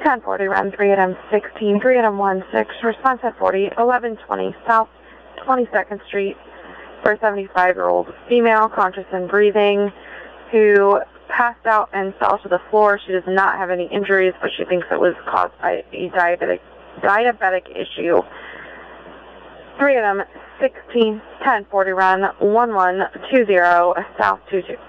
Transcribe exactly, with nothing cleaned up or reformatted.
ten forty run, three item sixteen, three item one six, response at forty, eleven twenty South twenty-second Street for a seventy-five-year-old female, conscious and breathing, who passed out and fell to the floor. She does not have any injuries, but she thinks it was caused by a diabetic, diabetic issue. three item sixteen, ten forty run, one one two zero South two two.